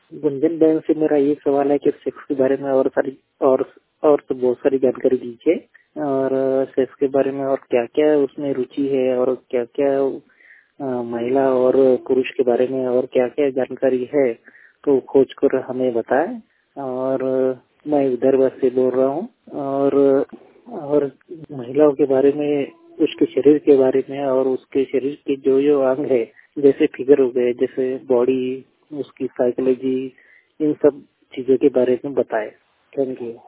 गुंजन बहन से मेरा ये सवाल है कि सेक्स के बारे में और तो बहुत सारी जानकारी दीजिए। और सेक्स के बारे में और क्या क्या उसमें रुचि है और क्या क्या महिला और पुरुष के बारे में और क्या क्या जानकारी है तो खोज कर हमें बताएं। और मैं विदर्भ से बोल रहा हूँ। और महिलाओं के बारे में, उसके शरीर के बारे में और उसके शरीर के जो जो अंग है, जैसे फिगर हो गए, जैसे बॉडी, उसकी साइकोलॉजी, इन सब चीजों के बारे में बताएं। Thank you.